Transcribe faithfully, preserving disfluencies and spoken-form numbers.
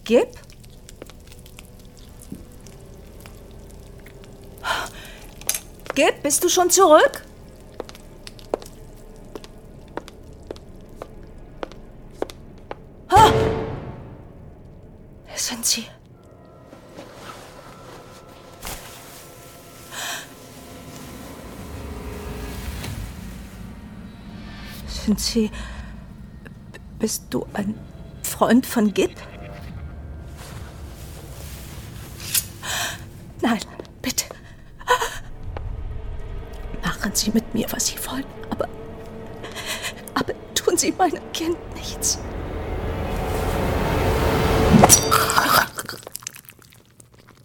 Gib? Gib, bist du schon zurück? Ah! Wer sind Sie? Sind Sie... Bist du ein Freund von Gib? Nein, bitte. Machen Sie mit mir, was Sie wollen, aber... Aber tun Sie meinem Kind nichts.